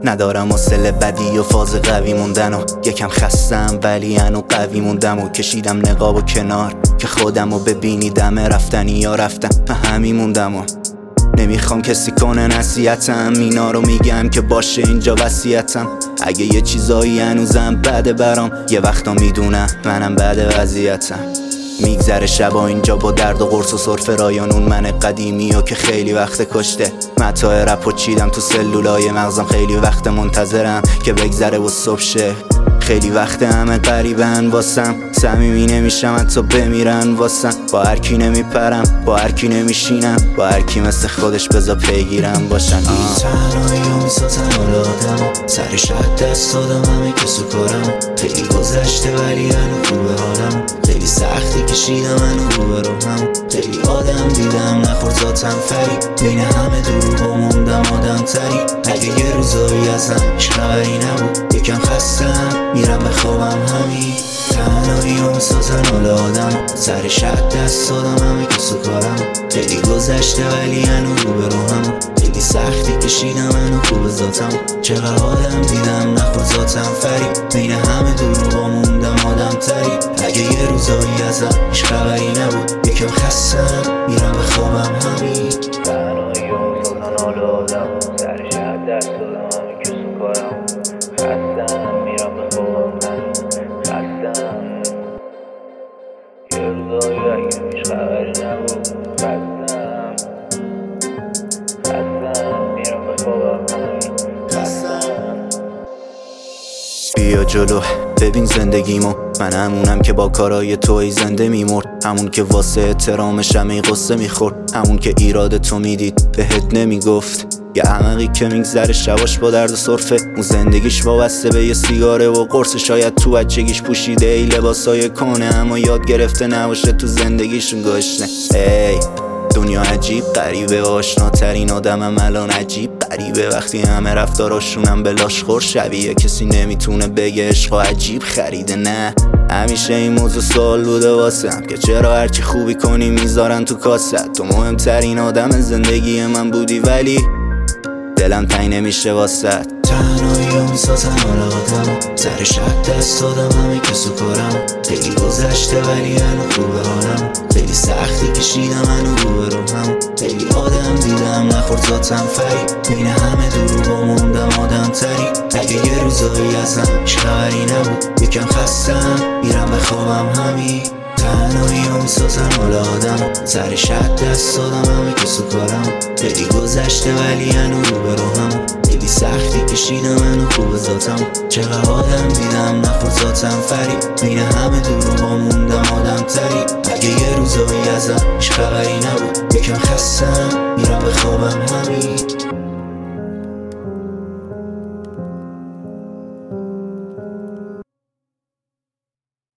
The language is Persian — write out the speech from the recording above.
ندارم حوصله بدی و فاز قوی موندن و یکم خستم ولی هنو قوی موندم و کشیدم نقاب و کنار که خودم رو ببینی دم رفتنی یا رفتم من همین موندم و نمیخوام کسی کنه نصیحتم، اینا رو میگم که باشه اینجا وصیتم. اگه یه چیزایی هنوزم بده برام، یه وقتا میدونم منم بده وضعیتم. میگذره شبا اینجا با درد و قرص و سرفه رایانون من قدیمی و که خیلی وقت کشته. متاع رپ و چیدم تو سلولای مغزم، خیلی وقت منتظرم که بگذره و صبح شه. خیلی وقت همه غریبن واسم، صمیمی نمیشم حتی بمیرن واسم. با هر کی نمیپرم، با هر کی نمیشینم، با هر کی مثل خودش بذار پیگیرم باشن. تنهایی رو میسازن حال آدم، سر شد دست دادم همه کسو کارم. خیلی گذشته ولی هنو خوبه حالم، خیلی سختی کشیدم هنو رو به روحم. خیلی آدم دیدم نخورد ذاتم فری، بین همه دروغا موندم آدم تری. اگه یه روزایی ازم هیچ خبری نبود، یکم خستم میرم بخوابم همین. تنهایی رو میسازن حال آدم، سر شد دست دادم همه کسو کارم. خیلی گذشته ولی هنو رو به روحم، خیلی سختی کشیدم هنو خوب ذاتم. چقدر آدم دیدم نخورد ذاتم فری، بین همه دروغا موندم آدم تری. اگه یه روزایی ازم هیچ خبری نبود، یکم خستم میرم بخوابم همین. تنهایی رو میسازن حال آدم، سر شد دست دادم همه کسو کارم. خستم میرم بخوابم همین. خستم یه روزایی اگه هیچ خبری نبود. خستم میرم بخوابم همین. بیا جلو ببین زندگیمو، من همونم که با کارای توی زنده میمرد. همون که واسه احترامش همه قصه میخورد، همون که ایراد تو میدید بهت نمیگفت. یه احمقی که میگذره شباش با درد و سرفه، اون زندگیش وابسته به یه سیگاره و قرص. شاید تو بچگیش پوشیده ای لباسای کنه، اما یاد گرفته نباشه تو زندگیشون گشنه. ای دنیا عجیب غریبه، آشناترین آدمم الان عجیب غریبه. وقتی همه رفتاراشونم به لاشخور شبیه، کسی نمیتونه بگه عشق عجیب خریده. نه همیشه این موضوع سوال بوده واسم که چرا هرچی خوبی کنی میذارن تو کاست. تو مهمترین آدم زندگی من بودی ولی دلم تنگ نمیشه واسط. تنهایی رو میسازن حال آدم، سر شد دست دادم همه کسو کارم. خیلی گذشته ولی هنو خوبه حالم، خیلی سختی کشیدم هنو رو به روحم. خیلی آدم دیدم نخورد ذاتم فری، بین همه دروغا موندم آدم تری. اگه یه روزایی ازم هیچ خبری نبود، یکم خستم میرم بخوابم همین. تنهایی رو میسازن حال آدم، سر شد دست دادم همه کسو کارم. خیلی گذشته ولی هنو رو به روحم، خیلی سختی کشیدم هنو خوب ذاتم. چقدر آدم دیدم نخورد ذاتم فری، بین همه دروغا موندم آدم تری. اگه یه روزایی ازم هیچ خبری نبود، یکم خستم میرم بخوابم همین.